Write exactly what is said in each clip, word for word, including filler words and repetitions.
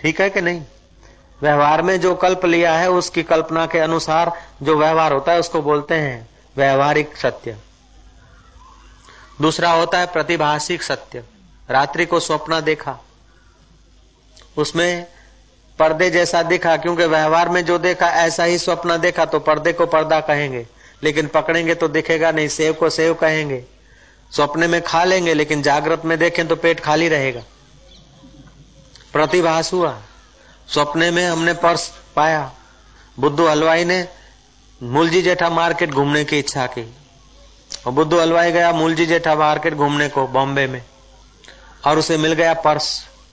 ठीक है कि नहीं? व्यवहार में जो कल्प लिया है उसकी कल्पना के अनुसार जो व्यवहार होता है उसको बोलते हैं व्यवहारिक सत्य। दूसरा होता है प्रतिभाषिक सत्य। रात्रि को स्वप्न देखा, उसमें पर्दे जैसा दिखा, क्योंकि व्यवहार में जो देखा ऐसा ही स्वप्न देखा तो पर्दे को पर्दा कहेंगे, लेकिन पकड़ेंगे तो दिखेगा नहीं। सेव को सेव कहेंगे। स्वप्ने में खा लेंगे लेकिन जागृत में देखें तो पेट खाली रहेगा। प्रतिभास हुआ। स्वप्ने में हमने पर्स पाया, बुद्धू हलवाई ने मूलजी जेठा मार्केट घूमने की इच्छा की और बुद्धू हलवाई गया मूलजी जेठा मार्केट घूमने को बॉम्बे में, और उसे मिल गया पर्स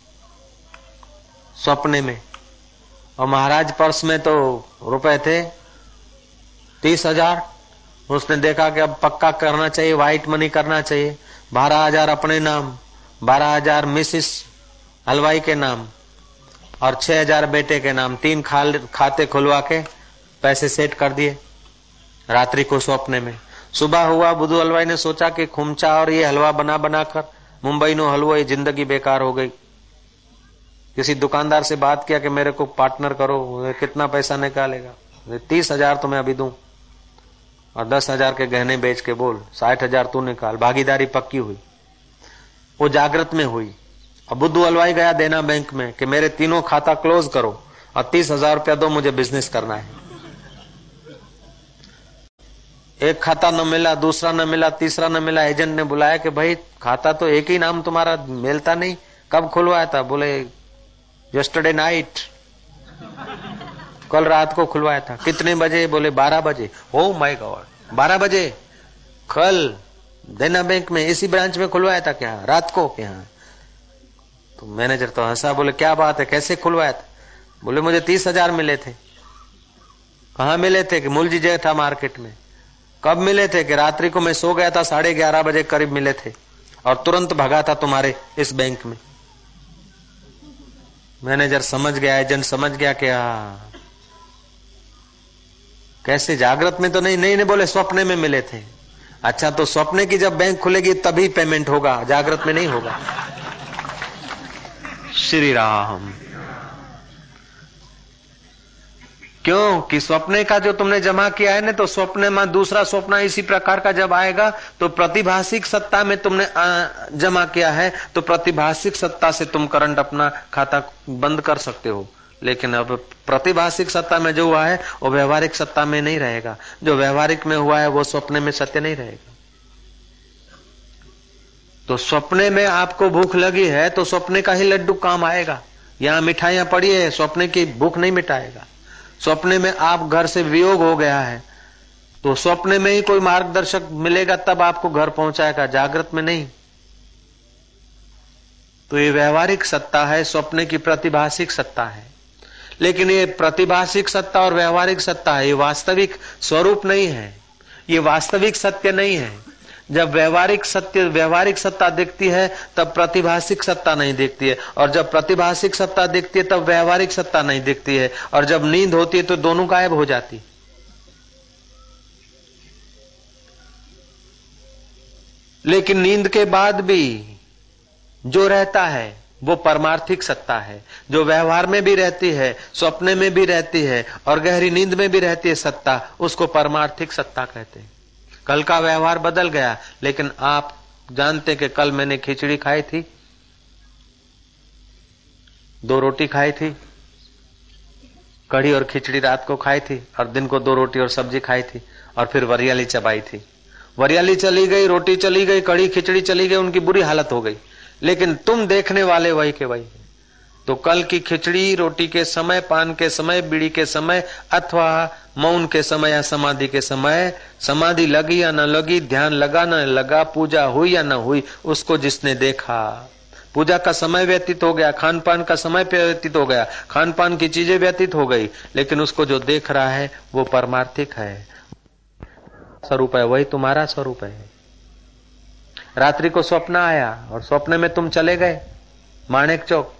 स्वप्ने में। और महाराज पर्स में तो रुपए थे तीस हजार। उसने देखा कि अब पक्का करना चाहिए, व्हाइट मनी करना चाहिए। बारह हजार अपने नाम, बारह हजार मिसिस हलवाई के नाम और छह हजार बेटे के नाम, तीन खाते खुलवा के पैसे सेट कर दिए रात्रि को स्वप्ने में। सुबह हुआ, बुद्धू हलवाई ने सोचा कि खुमचा और ये हलवा बना बनाकर मुंबई नो हलवो, ये जिंदगी बेकार हो गई। किसी दुकानदार से बात किया कि मेरे को पार्टनर करो, कितना पैसा निकालेगा? तीस हजार तो मैं अभी दूं और दस हजार के गहने बेच के बोल साठ हजार तू निकाल। भागीदारी पक्की हुई, वो जागृत में हुई। अब बुद्धू हलवाई गया देना बैंक में कि मेरे तीनों खाता क्लोज करो और तीस हजार रुपया दो, मुझे बिजनेस करना है। एक खाता न मिला, दूसरा न मिला, तीसरा न मिला। एजेंट ने बुलाया कि भाई खाता तो एक ही नाम तुम्हारा मिलता नहीं, कब खुलवाया था? बोले यस्टरडे नाइट, कल रात को खुलवाया था। कितने बजे? बोले बारह बजे। ओ माय गॉड, बारह बजे कल देना बैंक में इसी ब्रांच में खुलवाया था क्या रात को? क्या? तो मैनेजर तो हंसा, बोले क्या बात है, कैसे खुलवाया था? बोले मुझे तीस हजार मिले थे। कहाँ मिले थे? कि मूलजी जेठा मार्केट में। कब मिले थे? कि रात्रि को मैं सो गया था, साढ़े ग्यारह बजे करीब मिले थे और तुरंत भगा था तुम्हारे इस बैंक में। मैनेजर समझ गया, एजेंट समझ गया कि हाँ कैसे, जागृत में तो नहीं नहीं नहीं बोले स्वप्ने में मिले थे। अच्छा, तो स्वप्ने की जब बैंक खुलेगी तभी पेमेंट होगा, जागृत में नहीं होगा। श्री राम। क्यों? कि स्वप्ने का जो तुमने जमा किया है ना, तो स्वप्ने में दूसरा स्वप्न इसी प्रकार का जब आएगा तो प्रतिभाषिक सत्ता में तुमने जमा किया है, तो प्रतिभाषिक सत्ता से तुम करंट अपना खाता बंद कर सकते हो। लेकिन अब प्रतिभाषिक सत्ता में जो हुआ है वो व्यवहारिक सत्ता में नहीं रहेगा। जो व्यवहारिक में हुआ है वो स्वप्ने में सत्य नहीं रहेगा। तो स्वप्ने में आपको भूख लगी है तो स्वप्ने का ही लड्डू काम आएगा। यहां मिठाइयां पड़ी है, स्वप्ने की भूख नहीं मिटाएगा। स्वप्ने में आप घर से वियोग हो गया है तो स्वप्ने में ही कोई मार्गदर्शक मिलेगा तब आपको घर पहुंचाएगा, जागृत में नहीं। तो ये व्यवहारिक सत्ता है, स्वप्ने की प्रतिभाषिक सत्ता है। लेकिन ये प्रतिभाषिक सत्ता और व्यवहारिक सत्ता है, ये वास्तविक स्वरूप नहीं है, ये वास्तविक सत्य नहीं है। जब व्यवहारिक सत्य व्यवहारिक सत्ता दिखती है तब प्रतिभाषिक सत्ता नहीं दिखती है, और जब प्रतिभाषिक सत्ता दिखती है तब व्यवहारिक सत्ता नहीं दिखती है, और जब नींद होती है तो दोनों गायब हो जाती है। लेकिन नींद के बाद भी जो रहता है वो परमार्थिक सत्ता है, जो व्यवहार में भी रहती है, स्वप्ने में भी रहती है और गहरी नींद में भी रहती है सत्ता, उसको परमार्थिक सत्ता कहते हैं। कल का व्यवहार बदल गया, लेकिन आप जानते कि कल मैंने खिचड़ी खाई थी, दो रोटी खाई थी, कढ़ी और खिचड़ी रात को खाई थी और दिन को दो रोटी और सब्जी खाई थी और फिर वरियाली चबाई थी। वरियाली चली गई, रोटी चली गई, कढ़ी खिचड़ी चली गई, उनकी बुरी हालत हो गई, लेकिन तुम देखने वाले वही के वही। तो कल की खिचड़ी रोटी के समय, पान के समय, बीड़ी के समय अथवा मौन के समय या समाधि के समय, समाधि लगी या न लगी, ध्यान लगा न लगा, पूजा हुई या न हुई, उसको जिसने देखा, पूजा का समय व्यतीत हो गया, खान पान का समय व्यतीत हो गया, खान पान की चीजें व्यतीत हो गई, लेकिन उसको जो देख रहा है वो परमार्थिक है, स्वरूप है, वही तुम्हारा स्वरूप है। रात्रि को स्वप्न आया और स्वप्न में तुम चले गए माणिक चौक,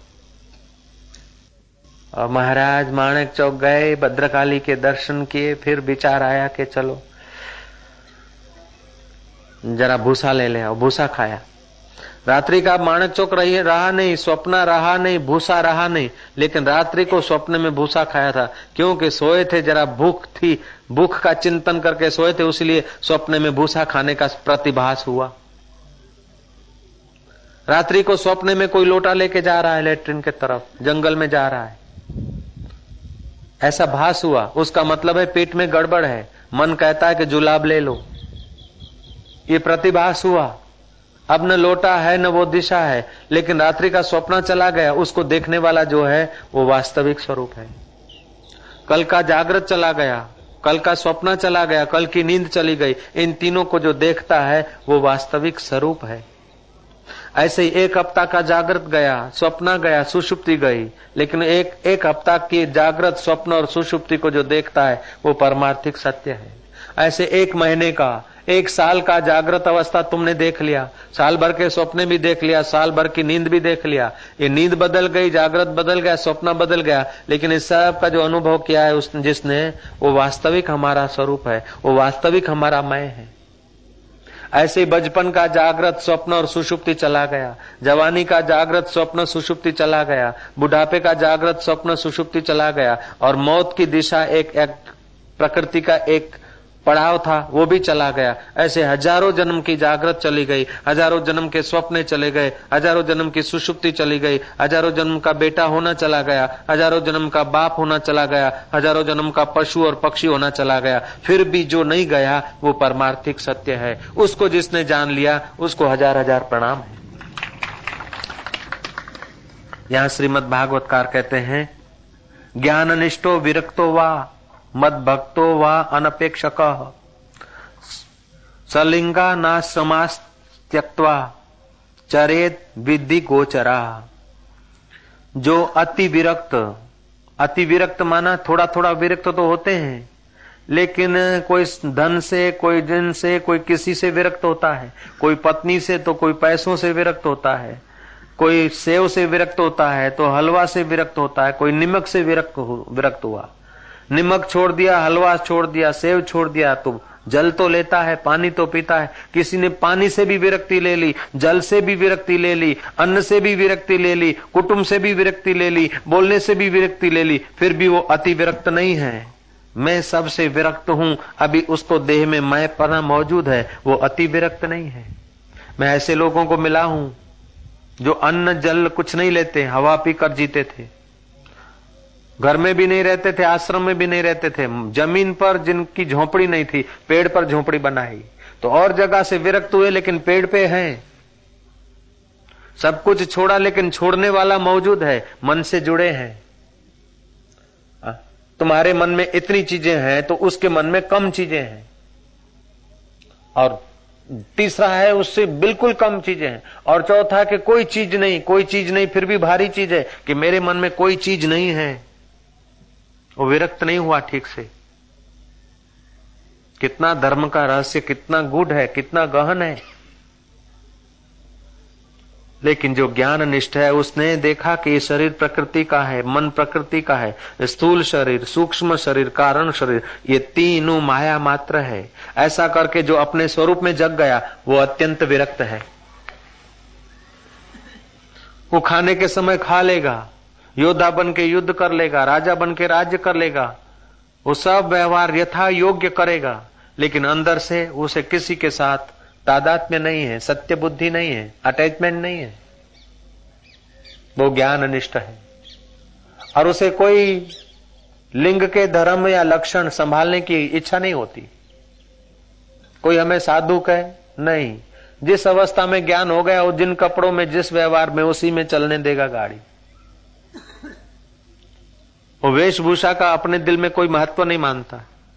और महाराज माणिक चौक गए, भद्रकाली के दर्शन किए, फिर विचार आया कि चलो जरा भूसा ले ले, और भूसा खाया। रात्रि का माणक चौक रही रहा नहीं, स्वप्न रहा नहीं, भूसा रहा नहीं, लेकिन रात्रि को स्वप्न में भूसा खाया था, क्योंकि सोए थे, जरा भूख थी, भूख का चिंतन करके सोए थे, इसलिए स्वप्न में भूसा खाने का प्रतिभास हुआ। रात्रि को स्वप्न में कोई लोटा लेके जा रहा है लेट्रिन के तरफ, जंगल में जा रहा है, ऐसा भास हुआ, उसका मतलब है पेट में गड़बड़ है, मन कहता है कि जुलाब ले लो, ये प्रतिभास हुआ। अब न लोटा है न वो दिशा है, लेकिन रात्रि का स्वप्न चला गया, उसको देखने वाला जो है वो वास्तविक स्वरूप है। कल का जागृत चला गया, कल का स्वप्न चला गया, कल की नींद चली गई, इन तीनों को जो देखता है वो वास्तविक स्वरूप है। ऐसे ही एक हफ्ता का जागृत गया, स्वप्न गया, सुषुप्ति गई, लेकिन एक एक हफ्ता की जागृत, स्वप्न और सुषुप्ति को जो देखता है वो परमार्थिक सत्य है। ऐसे एक महीने का, एक साल का जागृत अवस्था तुमने देख लिया, साल भर के स्वप्न भी देख लिया, साल भर की नींद भी देख लिया, ये नींद बदल गई, जागृत बदल गया, स्वप्न बदल गया, लेकिन इस सब का जो अनुभव किया है उसने, जिसने, वो वास्तविक हमारा स्वरूप है, वो वास्तविक हमारा मैं है। ऐसे ही बचपन का जागृत, स्वप्न और सुषुप्ति चला गया, जवानी का जागृत, स्वप्न, सुषुप्ति चला गया, बुढ़ापे का जागृत, स्वप्न, सुषुप्ति चला गया, और मौत की दिशा एक, एक प्रकृति का एक पड़ाव था, वो भी चला गया। ऐसे हजारों जन्म की जागृत चली गई, हजारों जन्म के स्वप्न चले गए, हजारों जन्म की सुषुप्ति चली गई, हजारों जन्म का बेटा होना चला गया, हजारों जन्म का बाप होना चला गया, हजारों जन्म का पशु और पक्षी होना चला गया, फिर भी जो नहीं गया वो परमार्थिक सत्य है। उसको जिसने जान लिया उसको हजार हजार प्रणाम है। यहां श्रीमद् भागवतकार कहते हैं, ज्ञान निष्ठो विरक्तो वा मद भक्तो वा अनपेक्षक सलिंगा नाश्रमास त्यक्त्वा चरेत विद्धि गोचरा। जो अति विरक्त, अति विरक्त माना थोड़ा थोड़ा विरक्त तो होते हैं, लेकिन कोई धन से, कोई जन से, कोई किसी से विरक्त होता है, कोई पत्नी से तो कोई पैसों से विरक्त होता है, कोई सेव से विरक्त होता है तो हलवा से विरक्त होता है, कोई नमक से विरक्त विरक्त हुआ, नमक छोड़ दिया, हलवा छोड़ दिया, सेव छोड़ दिया तो जल तो लेता है, पानी तो पीता है। किसी ने पानी से भी विरक्ति ले ली, जल से भी विरक्ति ले ली, अन्न से भी विरक्ति ले ली, कुटुंब से भी विरक्ति ले ली, बोलने से भी विरक्ति ले ली, फिर भी वो अति विरक्त नहीं है। मैं सबसे विरक्त हूं, अभी उसको देह में मैं पना मौजूद है, वो अति विरक्त नहीं है। मैं ऐसे लोगों को मिला हूं जो अन्न जल कुछ नहीं लेते, हवा पीकर जीते थे, घर में भी नहीं रहते थे, आश्रम में भी नहीं रहते थे, जमीन पर जिनकी झोपड़ी नहीं थी, पेड़ पर झोपड़ी बनाई, तो और जगह से विरक्त हुए लेकिन पेड़ पे हैं। सब कुछ छोड़ा लेकिन छोड़ने वाला मौजूद है, मन से जुड़े हैं। तुम्हारे मन में इतनी चीजें हैं तो उसके मन में कम चीजें हैं, और तीसरा है उससे बिल्कुल कम चीजें हैं, और चौथा कि कोई चीज नहीं, कोई चीज नहीं फिर भी भारी चीज है कि मेरे मन में कोई चीज नहीं है। वो विरक्त नहीं हुआ ठीक से। कितना धर्म का रहस्य कितना गूढ़ है, कितना गहन है। लेकिन जो ज्ञान निष्ठ है उसने देखा कि ये शरीर प्रकृति का है, मन प्रकृति का है, स्थूल शरीर, सूक्ष्म शरीर, कारण शरीर, ये तीनों माया मात्र है। ऐसा करके जो अपने स्वरूप में जग गया वो अत्यंत विरक्त है। वो खाने के समय खा लेगा, योद्धा बन के युद्ध कर लेगा, राजा बन के राज्य कर लेगा, वो सब व्यवहार यथा योग्य करेगा, लेकिन अंदर से उसे किसी के साथ तादात्म्य नहीं है, सत्य बुद्धि नहीं है, अटैचमेंट नहीं है। वो ज्ञान निष्ठ है और उसे कोई लिंग के धर्म या लक्षण संभालने की इच्छा नहीं होती। कोई हमें साधु कहे नहीं, जिस अवस्था में ज्ञान हो गया वो जिन कपड़ों में, जिस व्यवहार में, उसी में चलने देगा गाड़ी। वो वेशभूषा का अपने दिल में कोई महत्व नहीं मानता,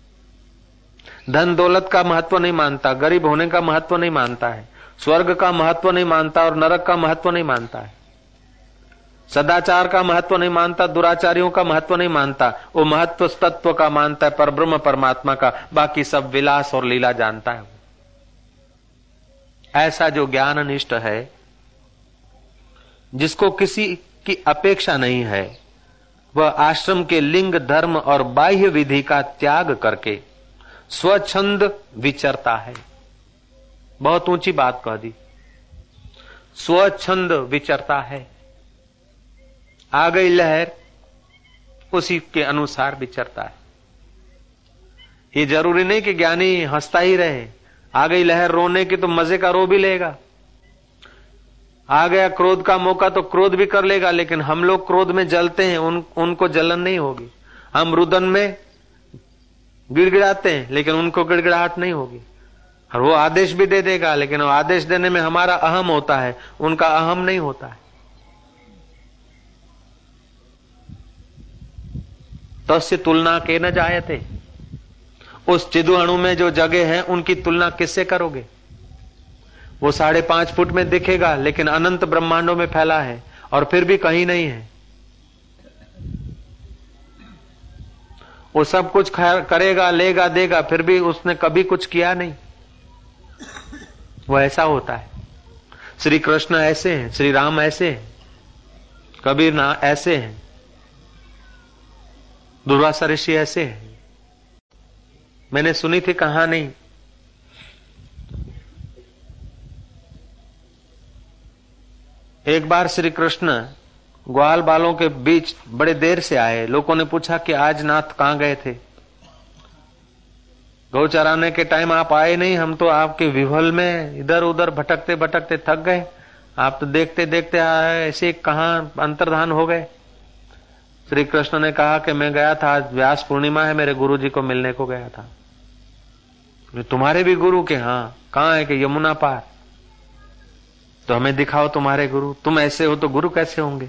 धन दौलत का महत्व नहीं मानता, गरीब होने का महत्व नहीं मानता है, स्वर्ग का महत्व नहीं मानता और नरक का महत्व नहीं मानता है, सदाचार का महत्व नहीं मानता, दुराचारियों का महत्व नहीं मानता। वो महत्व तत्व का मानता है, पर ब्रह्म परमात्मा का, बाकी सब विलास और लीला जानता है। ऐसा जो ज्ञान निष्ठ है, जिसको किसी की अपेक्षा नहीं है, वह आश्रम के लिंग, धर्म और बाह्य विधि का त्याग करके स्वच्छंद विचरता है। बहुत ऊंची बात कह दी। स्वच्छंद विचरता है। आ गई लहर, उसी के अनुसार विचरता है। ये जरूरी नहीं कि ज्ञानी हंसता ही रहे। आ गई लहर रोने की तो मजे का रो भी लेगा, आ गया क्रोध का मौका तो क्रोध भी कर लेगा, लेकिन हम लोग क्रोध में जलते हैं, उन उनको जलन नहीं होगी। हम रुदन में गिड़गिड़ाते हैं, लेकिन उनको गिड़गिड़ाहट नहीं होगी। और वो आदेश भी दे देगा, लेकिन वो आदेश देने में हमारा अहम होता है, उनका अहम नहीं होता है। तस्य तुलना के न जायते। उस चिदु अणु में जो जगह है उनकी तुलना किससे करोगे? वो साढ़े पांच फुट में दिखेगा, लेकिन अनंत ब्रह्मांडों में फैला है और फिर भी कहीं नहीं है। वो सब कुछ करेगा, लेगा, देगा, फिर भी उसने कभी कुछ किया नहीं। वो ऐसा होता है। श्री कृष्ण ऐसे हैं, श्री राम ऐसे हैं, कबीर ना ऐसे हैं, दुर्वासा ऋषि ऐसे हैं। मैंने सुनी थी कहानी, एक बार श्री कृष्ण ग्वाल बालों के बीच बड़े देर से आए। लोगों ने पूछा कि आज नाथ कहां गए थे? गौ चराने के टाइम आप आए नहीं, हम तो आपके विह्वल में इधर उधर भटकते भटकते थक गए। आप तो देखते देखते आए, ऐसे कहां अंतर्धान हो गए? श्री कृष्ण ने कहा कि मैं गया था, आज व्यास पूर्णिमा है, मेरे गुरु जी को मिलने को गया था। तुम्हारे भी गुरु? के हाँ। कहां है? कि यमुना पार। तो हमें दिखाओ तुम्हारे गुरु। तुम ऐसे हो तो गुरु कैसे होंगे?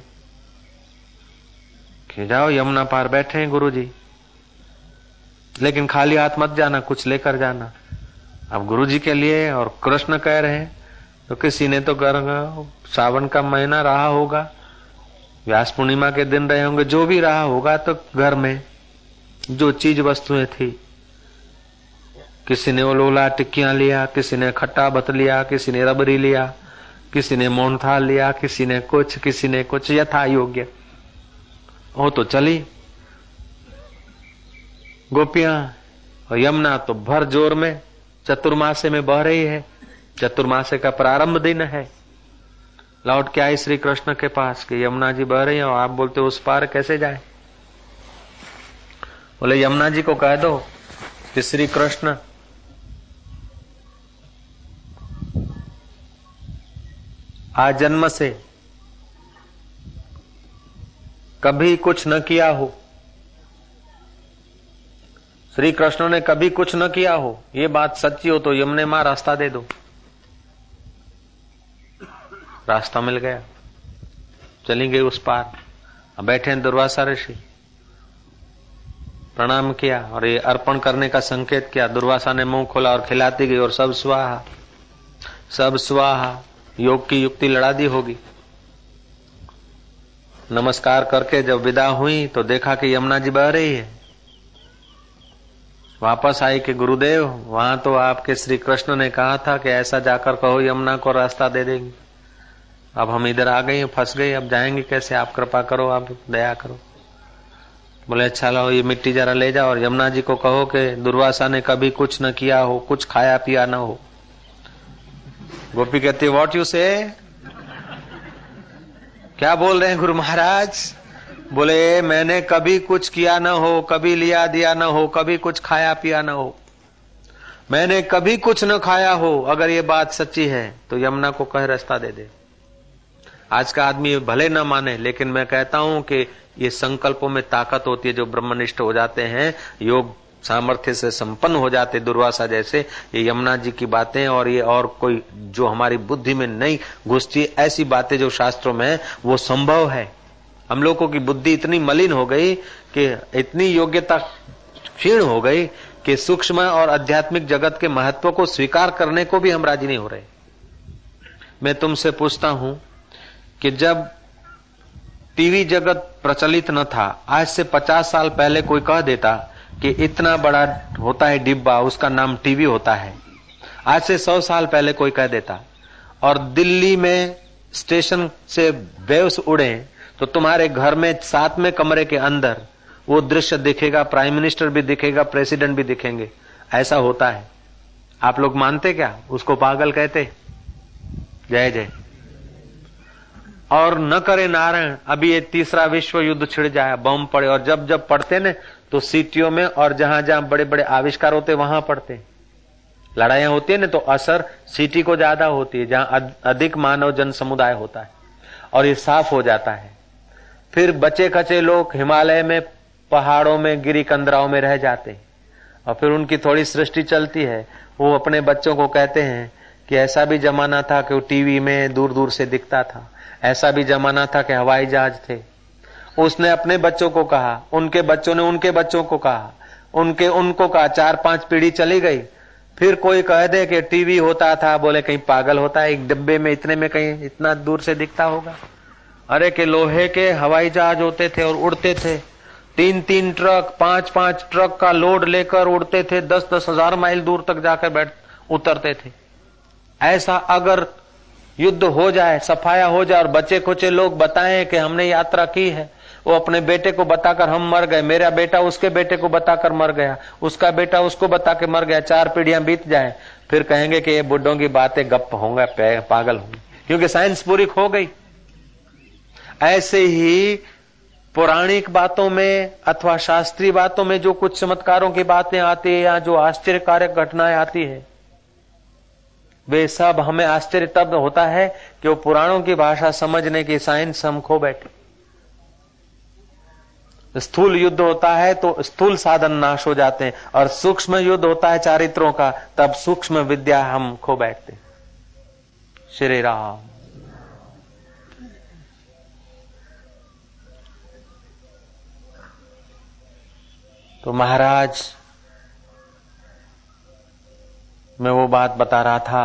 कि जाओ यमुना पार बैठे हैं गुरु जी, लेकिन खाली हाथ मत जाना, कुछ लेकर जाना। अब गुरु जी के लिए और कृष्ण कह रहे हैं, तो किसी ने तो कर सावन का महीना रहा होगा, व्यास पूर्णिमा के दिन रहे होंगे, जो भी रहा होगा, तो घर में जो चीज वस्तुएं थी, किसी ने वो लोला टिक्कियां लिया, किसी ने खट्टा बत लिया, किसी ने रबड़ी लिया, किसी ने मोहनथाल लिया, किसी ने कुछ, किसी ने कुछ, यथा योग्य हो तो चली गोपियां। और यमुना तो भर जोर में चतुर्मासे में बह रही है। चतुर्मासे का प्रारंभ दिन है। लौट के आई श्री कृष्ण के पास कि यमुना जी बह रही है और आप बोलते उस पार कैसे जाए? बोले यमुना जी को कह दो कि श्री कृष्ण आज जन्म से कभी कुछ न किया हो, श्री कृष्ण ने कभी कुछ न किया हो, ये बात सच्ची हो तो यमुने मां रास्ता दे दो। रास्ता मिल गया, चली गई उस पार। अब बैठे हैं दुर्वासा ऋषि, प्रणाम किया और ये अर्पण करने का संकेत किया। दुर्वासा ने मुंह खोला और खिलाती गई और सब स्वाहा, सब स्वाहा। योग की युक्ति लड़ा दी होगी। नमस्कार करके जब विदा हुई तो देखा कि यमुना जी बह रही है। वापस आई कि गुरुदेव, वहां तो आपके श्री कृष्ण ने कहा था कि ऐसा जाकर कहो यमुना को रास्ता दे देंगे। अब हम इधर आ गए, फंस गए, अब जाएंगे कैसे? आप कृपा करो, आप दया करो। बोले अच्छा लो, ये मिट्टी जरा ले जाओ और यमुना जी को कहो कि दुर्वासा ने कभी कुछ न किया हो, कुछ खाया पिया न हो। गोपी कहती व्हाट यू से? क्या बोल रहे हैं गुरु महाराज? बोले मैंने कभी कुछ किया न हो, कभी लिया दिया न हो, कभी कुछ खाया पिया न हो, मैंने कभी कुछ न खाया हो। अगर ये बात सच्ची है तो यमुना को कह रास्ता दे दे। आज का आदमी भले न माने, लेकिन मैं कहता हूं कि ये संकल्पों में ताकत होती है। जो ब्रह्मनिष्ठ हो जाते हैं, योग सामर्थ्य से संपन्न हो जाते, दुर्वासा जैसे, ये यमुना जी की बातें और ये और कोई जो हमारी बुद्धि में नहीं घुसती, ऐसी बातें जो शास्त्रों में है, वो संभव है। हम लोगों की बुद्धि इतनी मलिन हो गई कि इतनी योग्यता क्षीण हो गई कि सूक्ष्म और आध्यात्मिक जगत के महत्व को स्वीकार करने को भी हम राजी नहीं हो रहे। मैं तुमसे पूछता हूं कि जब टीवी जगत प्रचलित न था, आज से पचास साल पहले कोई कह देता कि इतना बड़ा होता है डिब्बा, उसका नाम टीवी होता है, आज से सौ साल पहले कोई कह देता, और दिल्ली में स्टेशन से वेव्स उड़े तो तुम्हारे घर में सातवें कमरे के अंदर वो दृश्य दिखेगा, प्राइम मिनिस्टर भी दिखेगा, प्रेसिडेंट भी दिखेंगे। ऐसा होता है। आप लोग मानते क्या? उसको पागल कहते? जय जय। और न करे नारायण अभी ये तीसरा विश्व युद्ध छिड़ जाए, बम पड़े, और जब जब पड़ते न तो सिटियों में और जहां जहां बड़े बड़े आविष्कार होते वहां पड़ते। लड़ाइयां होती है ना तो असर सिटी को ज्यादा होती है, जहां अधिक मानव जन समुदाय होता है, और ये साफ हो जाता है। फिर बचे खचे लोग हिमालय में, पहाड़ों में, गिरी कंदराओं में रह जाते, और फिर उनकी थोड़ी सृष्टि चलती है। वो अपने बच्चों को कहते हैं कि ऐसा भी जमाना था कि वो टीवी में दूर दूर से दिखता था, ऐसा भी जमाना था कि हवाई जहाज थे। उसने अपने बच्चों को कहा, उनके बच्चों ने उनके बच्चों को कहा, उनके उनको कहा, चार पांच पीढ़ी चली गई। फिर कोई कह दे कि टीवी होता था, बोले कहीं पागल होता है, एक डब्बे में इतने में कहीं इतना दूर से दिखता होगा। अरे के लोहे के हवाई जहाज होते थे और उड़ते थे, तीन तीन ट्रक, पांच पांच ट्रक का लोड लेकर उड़ते थे, दस दस हजार माइल दूर तक जाकर बैठ उतरते थे। ऐसा अगर युद्ध हो जाए, सफाया हो जाए, और बचे खुचे लोग बताएं कि हमने यात्रा की है, वो अपने बेटे को बताकर हम मर गए, मेरा बेटा उसके बेटे को बताकर मर गया, उसका बेटा उसको बता के मर गया, चार पीढ़ियां बीत जाए, फिर कहेंगे कि ये बुड्ढों की बातें गप होंगे, पागल होंगे, क्योंकि साइंस पूरी खो गई। ऐसे ही पौराणिक बातों में अथवा शास्त्रीय बातों में जो कुछ चमत्कारों की बातें आती है या जो आश्चर्यकारक घटनाएं आती है, वे सब हमें आश्चर्य तब होता है कि वो पुराणों की भाषा समझने की साइंस हम खो बैठे। स्थूल युद्ध होता है तो स्थूल साधन नाश हो जाते हैं, और सूक्ष्म युद्ध होता है चारित्रों का, तब सूक्ष्म विद्या हम खो बैठते हैं। श्री राम। तो महाराज मैं वो बात बता रहा था,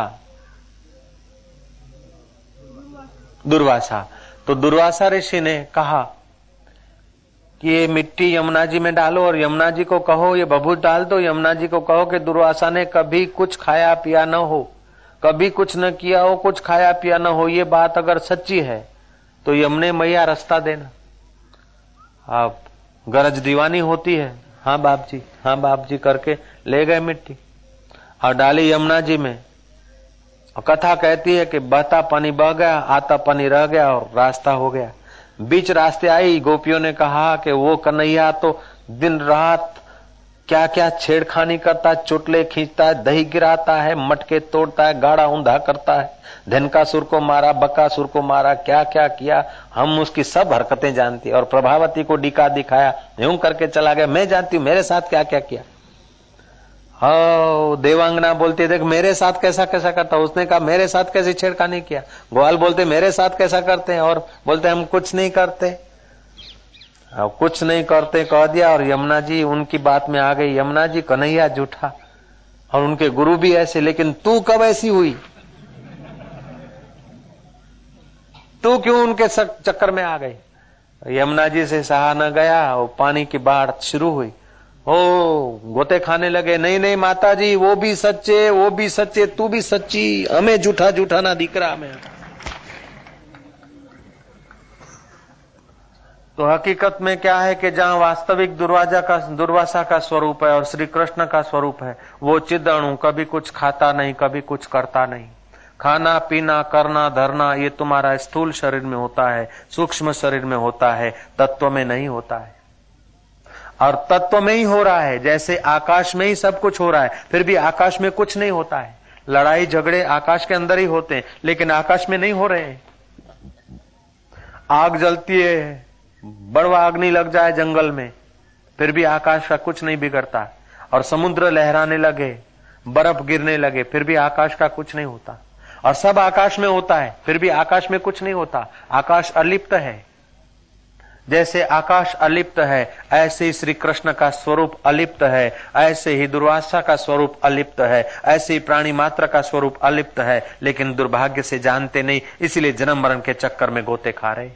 दुर्वासा। तो दुर्वासा ऋषि ने कहा कि ये मिट्टी यमुना जी में डालो और यमुना जी को कहो ये बभूत डाल दो, यमुना जी को कहो कि दुर्वासा ने कभी कुछ खाया पिया न हो, कभी कुछ न किया हो, कुछ खाया पिया न हो। ये बात अगर सच्ची है तो यमुने मैया रास्ता देना। आप गरज दीवानी होती है, हाँ बाप जी, हाँ बाप जी करके ले गए मिट्टी और डाली यमुना जी में। और कथा कहती है कि बहता पानी बह गया, आता पानी रह गया और रास्ता हो गया। बीच रास्ते आई, गोपियों ने कहा कि वो कन्हैया तो दिन रात क्या क्या छेड़खानी करता है, चुटले खींचता है, दही गिराता है, मटके तोड़ता है, गाड़ा ऊंधा करता है, धनकासुर को मारा, बकासुर को मारा, क्या क्या किया, हम उसकी सब हरकतें जानती है। और प्रभावती को डिका दिखाया, यूं करके चला गया, मैं जानती हूं मेरे साथ क्या क्या किया। हाँ, देवांगना बोलती देख मेरे साथ कैसा कैसा करता, उसने कहा मेरे साथ कैसी छेड़खानी किया। ग्वाल बोलते मेरे साथ कैसा करते हैं, और बोलते हम कुछ नहीं करते, अब कुछ नहीं करते कह दिया। और यमुना जी उनकी बात में आ गई, यमुना जी कन्हैया झूठा और उनके गुरु भी ऐसे, लेकिन तू कब ऐसी हुई, तू क्यों उनके चक्कर में आ गई। यमुना जी से सहा न गया, वो पानी की बाढ़ शुरू हुई, ओ गोते खाने लगे, नहीं नहीं माता जी वो भी सच्चे, वो भी सच्चे, तू भी सच्ची, हमें झूठा झूठा ना दिकरा में। तो हकीकत में क्या है कि जहां वास्तविक दुर्वाजा का दुर्वासा का स्वरूप है और श्री कृष्ण का स्वरूप है, वो चिद अणु कभी कुछ खाता नहीं, कभी कुछ करता नहीं। खाना पीना करना धरना ये तुम्हारा स्थूल शरीर में होता है, सूक्ष्म शरीर में होता है, तत्व में नहीं होता है। और तत्व में ही हो रहा है, जैसे आकाश में ही सब कुछ हो रहा है, फिर भी आकाश में कुछ नहीं होता है। लड़ाई झगड़े आकाश के अंदर ही होते हैं, लेकिन आकाश में नहीं हो रहे हैं। आग जलती है, बड़वा अग्नि लग जाए जंगल में, फिर भी आकाश का कुछ नहीं बिगड़ता। और समुद्र लहराने लगे, बर्फ गिरने लगे, फिर भी आकाश का कुछ नहीं होता। और सब आकाश में होता है, फिर भी आकाश में कुछ नहीं होता। आकाश अलिप्त है। जैसे आकाश अलिप्त है, ऐसे ही श्री कृष्ण का स्वरूप अलिप्त है, ऐसे ही दुर्वासा का स्वरूप अलिप्त है, ऐसे ही प्राणी मात्र का स्वरूप अलिप्त है, लेकिन दुर्भाग्य से जानते नहीं, इसीलिए जन्म मरण के चक्कर में गोते खा रहे।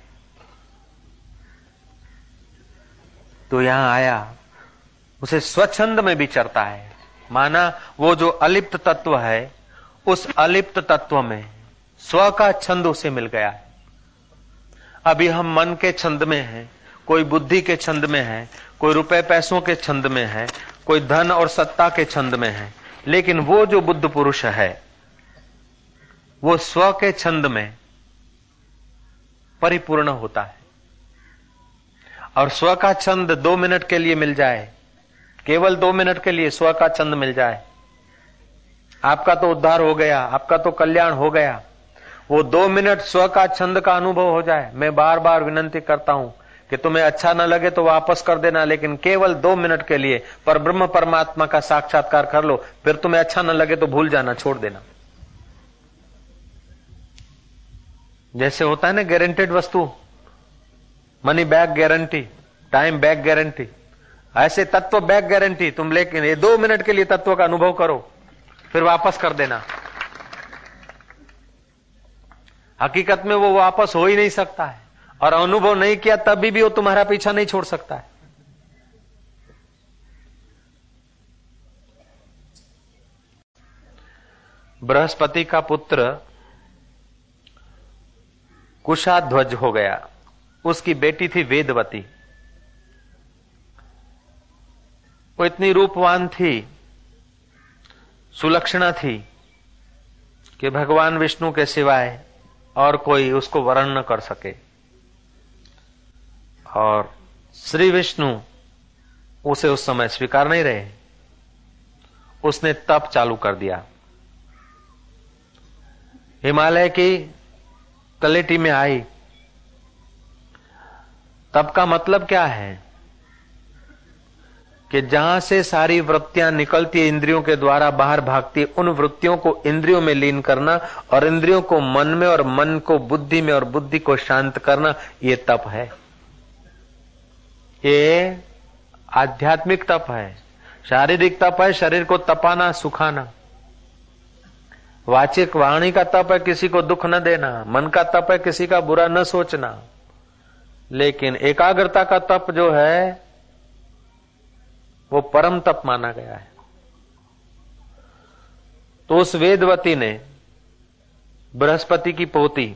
तो यहां आया, उसे स्वच्छंद में विचरता है, माना वो जो अलिप्त तत्व है, उस अलिप्त तत्व में स्व का छंद उसे मिल गया है। अभी हम मन के छंद में हैं, कोई बुद्धि के छंद में है, कोई रुपए पैसों के छंद में है, कोई धन और सत्ता के छंद में है, लेकिन वो जो बुद्ध पुरुष है वो स्व के छंद में परिपूर्ण होता है। और स्व का छंद दो मिनट के लिए मिल जाए, केवल दो मिनट के लिए स्व का छंद मिल जाए, आपका तो उद्धार हो गया, आपका तो कल्याण हो गया। वो दो मिनट स्व का छंद का अनुभव हो जाए। मैं बार बार विनंती करता हूं कि तुम्हें अच्छा न लगे तो वापस कर देना, लेकिन केवल दो मिनट के लिए पर ब्रह्म परमात्मा का साक्षात्कार कर लो। फिर तुम्हें अच्छा न लगे तो भूल जाना, छोड़ देना। जैसे होता है ना गारंटेड वस्तु, money back guarantee, time back guarantee, ऐसे तत्व बैक गारंटी। तुम लेकिन ये दो मिनट के लिए तत्व का अनुभव करो, फिर वापस कर देना। हकीकत में वो वापस हो ही नहीं सकता है, और अनुभव नहीं किया तभी भी वो तुम्हारा पीछा नहीं छोड़ सकता है। बृहस्पति का पुत्र कुशाध्वज हो गया। उसकी बेटी थी वेदवती। वो इतनी रूपवान थी, सुलक्षणा थी कि भगवान विष्णु के सिवाय और कोई उसको वर्ण न कर सके। और श्री विष्णु उसे उस समय स्वीकार नहीं रहे। उसने तप चालू कर दिया। हिमालय की तलेटी में आई। तप का मतलब क्या है कि जहां से सारी वृत्तियां निकलती है इंद्रियों के द्वारा बाहर भागती है, उन वृत्तियों को इंद्रियों में लीन करना, और इंद्रियों को मन में और मन को बुद्धि में और बुद्धि को शांत करना, ये तप है। ये आध्यात्मिक तप है। शारीरिक तप है शरीर को तपाना सुखाना। वाचिक वाणी का तप है किसी को दुख न देना। मन का तप है किसी का बुरा न सोचना। लेकिन एकाग्रता का तप जो है वो परम तप माना गया है। तो उस वेदवती ने, बृहस्पति की पोती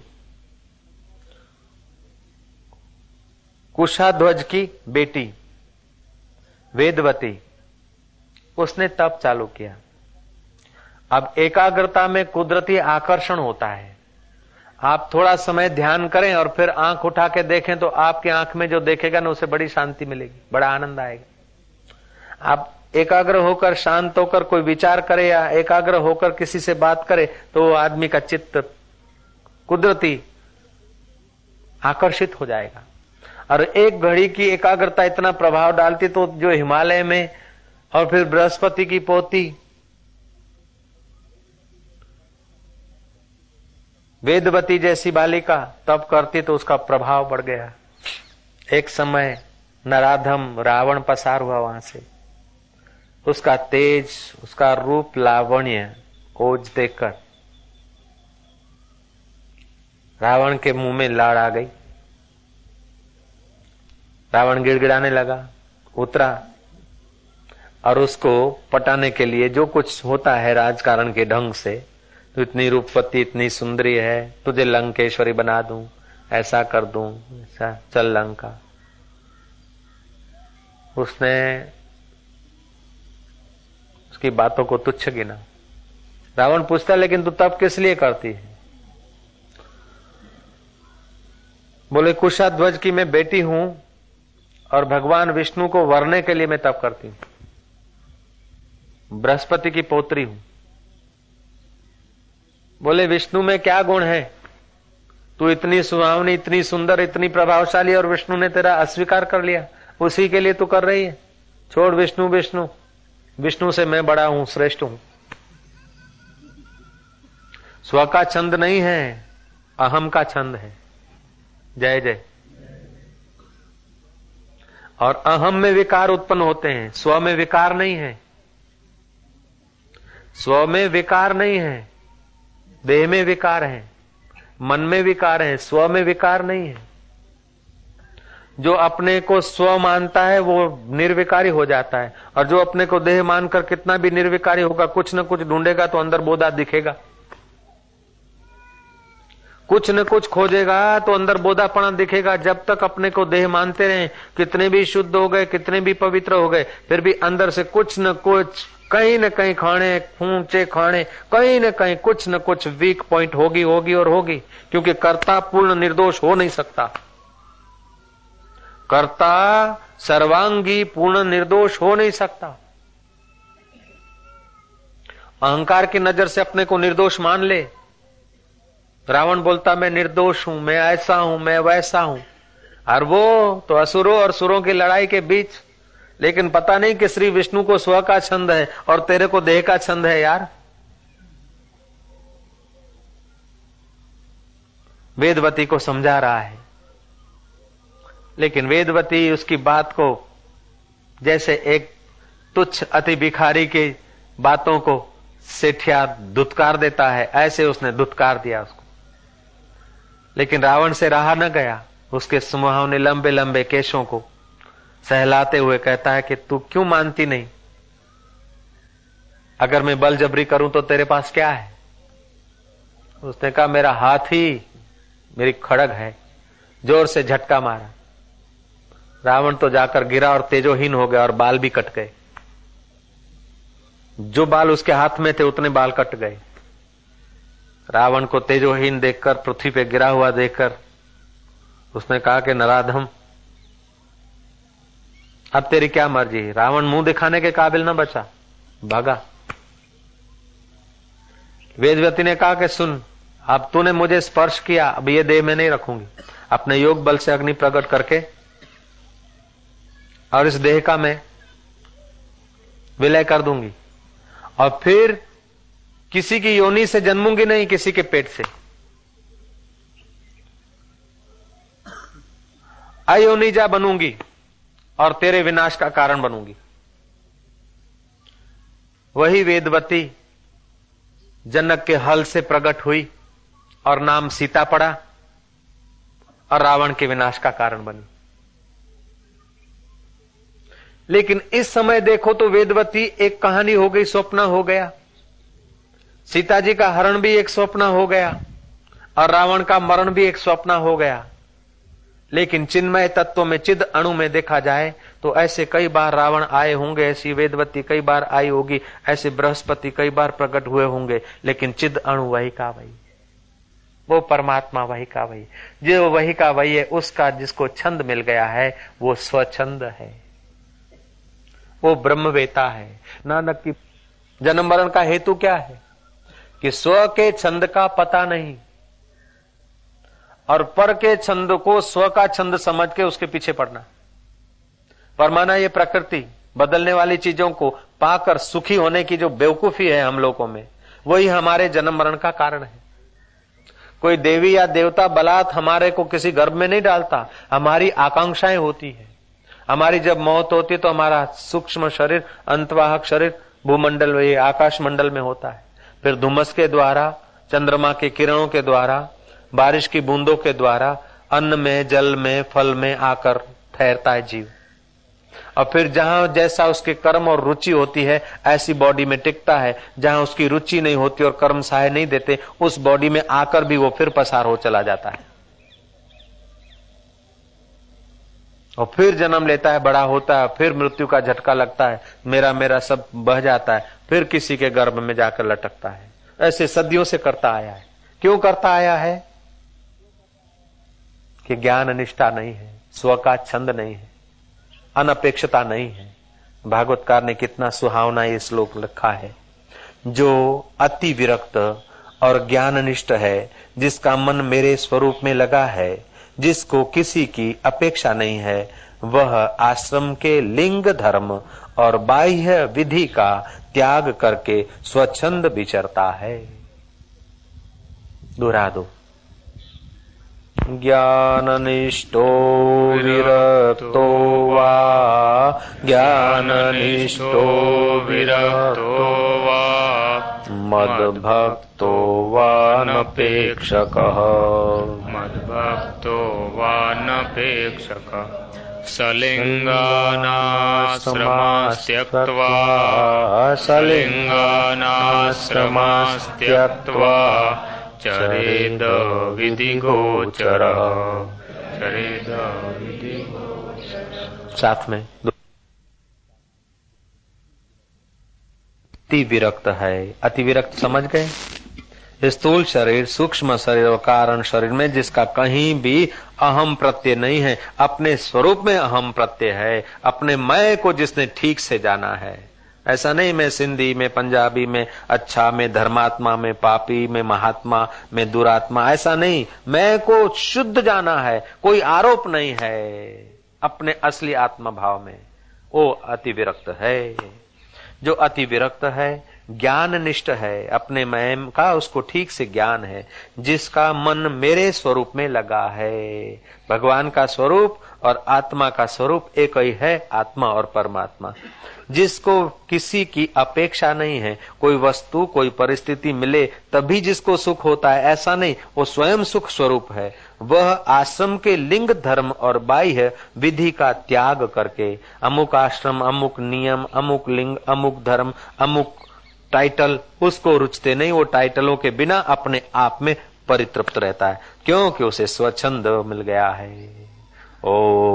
कुशाध्वज की बेटी वेदवती, उसने तप चालू किया। अब एकाग्रता में कुदरती आकर्षण होता है। आप थोड़ा समय ध्यान करें और फिर आंख उठा के देखें तो आपकी आंख में जो देखेगा ना उसे बड़ी शांति मिलेगी, बड़ा आनंद आएगा। आप एकाग्र होकर शांत होकर कोई विचार करे या एकाग्र होकर किसी से बात करे तो वो आदमी का चित्त कुदरती आकर्षित हो जाएगा। और एक घड़ी की एकाग्रता इतना प्रभाव डालती तो जो हिमालय में और फिर बृहस्पति की पोती वेदवती जैसी बालिका तप करती तो उसका प्रभाव बढ़ गया। एक समय नराधम रावण पसार हुआ वहां से। उसका तेज, उसका रूप, लावण्य, ओज देखकर रावण के मुंह में लाड़ आ गई। रावण गिड़गिड़ाने लगा, उतरा और उसको पटाने के लिए जो कुछ होता है राजकारण के ढंग से, तो इतनी रूपवती, इतनी सुंदरी है, तुझे लंकेश्वरी बना दूं, ऐसा कर दूं, ऐसा, चल लंका। उसने उसकी बातों को तुच्छ गिना। रावण पूछता लेकिन तू तप किस लिए करती है? बोले कुशाध्वज की मैं बेटी हूं और भगवान विष्णु को वरने के लिए मैं तप करती हूं। बृहस्पति की पौत्री हूं। बोले विष्णु में क्या गुण है? तू इतनी सुहावनी, इतनी सुंदर, इतनी प्रभावशाली और विष्णु ने तेरा अस्वीकार कर लिया, उसी के लिए तू कर रही है। छोड़ विष्णु विष्णु, विष्णु से मैं बड़ा हूं, श्रेष्ठ हूं। स्व का छंद नहीं है, अहम का छंद है। जय जय। और अहम में विकार उत्पन्न होते हैं, स्व में विकार नहीं है। स्व में विकार नहीं है, देह में विकार है, मन में विकार है, स्व में विकार नहीं है। जो अपने को स्व मानता है वो निर्विकारी हो जाता है, और जो अपने को देह मानकर कितना भी निर्विकारी होगा, कुछ न कुछ ढूंढेगा तो अंदर बोधा दिखेगा। कुछ न कुछ खोजेगा तो अंदर बोधापना दिखेगा। जब तक अपने को देह मानते रहे, कितने भी शुद्ध हो गए, कितने भी पवित्र हो गए, फिर भी अंदर से कुछ न कुछ, कहीं न कहीं खाने खूंचे खाने, कहीं न कहीं कुछ न कुछ वीक पॉइंट होगी होगी और होगी। क्योंकि कर्ता पूर्ण निर्दोष हो नहीं सकता। कर्ता सर्वांगी पूर्ण निर्दोष हो नहीं सकता। अहंकार की नजर से अपने को निर्दोष मान ले। रावण बोलता मैं निर्दोष हूं, मैं ऐसा हूं, मैं वैसा हूं, और वो तो असुरों और सुरों की लड़ाई के बीच। लेकिन पता नहीं कि श्री विष्णु को स्व का छंद है और तेरे को देह का छंद है। यार वेदवती को समझा रहा है, लेकिन वेदवती उसकी बात को जैसे एक तुच्छ अति भिखारी की बातों को सेठिया दुत्कार देता है, ऐसे उसने दुत्कार दिया उसको। लेकिन रावण से रहा न गया। उसके सुहावने लंबे लंबे केशों को सहलाते हुए कहता है कि तू क्यों मानती नहीं? अगर मैं बल जबरी करूं तो तेरे पास क्या है? उसने कहा मेरा हाथ ही मेरी खड़ग है। जोर से झटका मारा। रावण तो जाकर गिरा और तेजोहीन हो गया और बाल भी कट गए। जो बाल उसके हाथ में थे उतने बाल कट गए। रावण को तेजोहीन देखकर, पृथ्वी पे गिरा हुआ देखकर उसने कहा कि नराधम, अब तेरी क्या मर्जी? रावण मुंह दिखाने के काबिल न बचा, भागा। वेदवती ने कहा कि सुन, अब तूने मुझे स्पर्श किया, अब ये देह में नहीं रखूंगी। अपने योग बल से अग्नि प्रकट करके और इस देह का मैं विलय कर दूंगी, और फिर किसी की योनि से जन्मूंगी नहीं, किसी के पेट से। अयोनिजा बनूंगी और तेरे विनाश का कारण बनूंगी। वही वेदवती जनक के हल से प्रकट हुई और नाम सीता पड़ा और रावण के विनाश का कारण बनी। लेकिन इस समय देखो तो वेदवती एक कहानी हो गई, स्वप्न हो गया। सीता जी का हरण भी एक स्वप्न हो गया और रावण का मरण भी एक स्वप्न हो गया। लेकिन चिन्मय तत्व में, चिद अणु में देखा जाए तो ऐसे कई बार रावण आए होंगे, ऐसी वेदवती कई बार आई होगी, ऐसे बृहस्पति कई बार प्रकट हुए होंगे, लेकिन चिद अणु वही का वही, वो परमात्मा वही का वही। जो वही का वही है, उसका जिसको छंद मिल गया है वो स्वच्छंद है, वो ब्रह्मवेता है। नानक की जन्म मरण का हेतु क्या है कि स्व के छंद का पता नहीं और पर के छंद को स्व का छंद समझ के उसके पीछे पड़ना। पर माना ये प्रकृति बदलने वाली चीजों को पाकर सुखी होने की जो बेवकूफी है हम लोगों में, वही हमारे जन्म मरण का कारण है। कोई देवी या देवता बलात् हमारे को किसी गर्भ में नहीं डालता, हमारी आकांक्षाएं होती है। हमारी जब मौत होती है तो हमारा सूक्ष्म शरीर, अंतवाहक शरीर भूमंडल में, आकाश मंडल में होता है। फिर धुम्मस के द्वारा, चंद्रमा के किरणों के द्वारा, बारिश की बूंदों के द्वारा अन्न में, जल में, फल में आकर ठहरता है जीव, और फिर जहां जैसा उसके कर्म और रुचि होती है ऐसी बॉडी में टिकता है। जहां उसकी रुचि नहीं होती और कर्म सहाय नहीं देते, उस बॉडी में आकर भी वो फिर पसार हो चला जाता है और फिर जन्म लेता है, बड़ा होता है, फिर मृत्यु का झटका लगता है, मेरा मेरा सब बह जाता है, फिर किसी के गर्भ में जाकर लटकता है। ऐसे सदियों से करता आया है। क्यों करता आया है? कि ज्ञान निष्ठा नहीं है, स्व का छंद नहीं है, अनपेक्षता नहीं है। भागवतकार ने कितना सुहावना ये श्लोक लिखा है। जो अति विरक्त और ज्ञाननिष्ठ है, जिसका मन मेरे स्वरूप में लगा है, जिसको किसी की अपेक्षा नहीं है, वह आश्रम के लिंग धर्म और बाह्य विधि का त्याग करके स्वच्छंद विचरता है। दोहरा दो। ज्ञाननिष्ठो विरक्तो वा, ज्ञाननिष्ठो विरक्तो वा, मद्भक्तो वा नपेक्षकः, मद्भक्तो वा नपेक्षकः, सलिंगानाश्रमास्त्यक्त्वा, सलिंगानाश्रमास्त्यक्त्वा, चरेद विधिगोचरः चरेद विधिगोचरः। साथ में अति विरक्त है। अति विरक्त समझ गए? स्थूल शरीर, सूक्ष्म शरीर और कारण शरीर में जिसका कहीं भी अहम प्रत्यय नहीं है, अपने स्वरूप में अहम प्रत्यय है, अपने मैं को जिसने ठीक से जाना है। ऐसा नहीं मैं सिंधी में, पंजाबी में, अच्छा में, धर्मात्मा में, पापी में, महात्मा में, दुरात्मा, ऐसा नहीं। मैं को शुद्ध जाना है, कोई आरोप नहीं है अपने असली आत्मा भाव में, वो अति विरक्त है। जो अति विरक्त है ज्ञान निष्ठ है, अपने मैं का उसको ठीक से ज्ञान है, जिसका मन मेरे स्वरूप में लगा है। भगवान का स्वरूप और आत्मा का स्वरूप एक ही है, आत्मा और परमात्मा। जिसको किसी की अपेक्षा नहीं है, कोई वस्तु कोई परिस्थिति मिले तभी जिसको सुख होता है, ऐसा नहीं, वो स्वयं सुख स्वरूप है। वह आश्रम के लिंग धर्म और बाह्य विधि का त्याग करके, अमुक आश्रम, अमुक नियम, अमुक लिंग, अमुक धर्म, अमुक टाइटल उसको रुचते नहीं। वो टाइटलों के बिना अपने आप में परितृप्त रहता है, क्योंकि उसे स्वच्छंद मिल गया है। ओ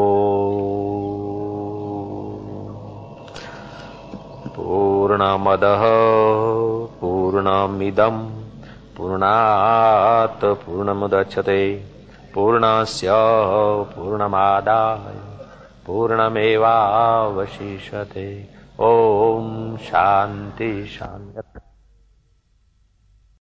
पूर्णमदः पूर्णमिदं पूर्णात् पूर्णमुदच्यते पूर्णस्य पूर्णमादाय पूर्णमेवावशिष्यते। ओम शांति शांति।